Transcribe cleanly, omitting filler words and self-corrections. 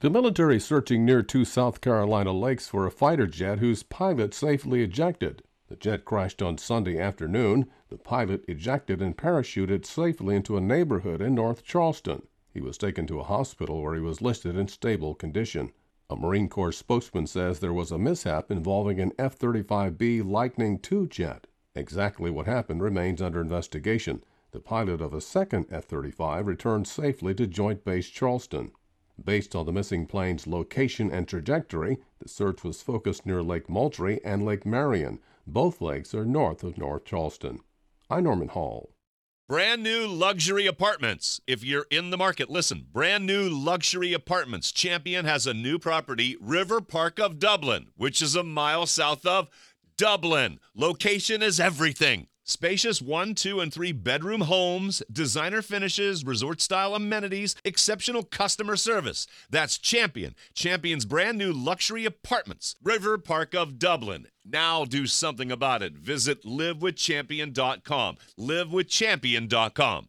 The military is searching near two South Carolina lakes for a fighter jet whose pilot safely ejected. The jet crashed on Sunday afternoon. The pilot ejected and parachuted safely into a neighborhood in North Charleston. He was taken to a hospital where he was listed in stable condition. A Marine Corps spokesman says there was a mishap involving an F-35B Lightning II jet. Exactly what happened remains under investigation. The pilot of a second F-35 returned safely to Joint Base Charleston. Based on the missing plane's location and trajectory, the search was focused near Lake Moultrie and Lake Marion. Both lakes are north of North Charleston. I'm Norman Hall. Brand new luxury apartments. If you're in the market, listen. Brand new luxury apartments. Champion has a new property, River Park of Dublin, which is a mile south of Dublin. Location is everything. Spacious 1, 2, and 3 bedroom homes, designer finishes, resort-style amenities, exceptional customer service. That's Champion. Champion's brand new luxury apartments. River Park of Dublin. Now do something about it. Visit livewithchampion.com. livewithchampion.com.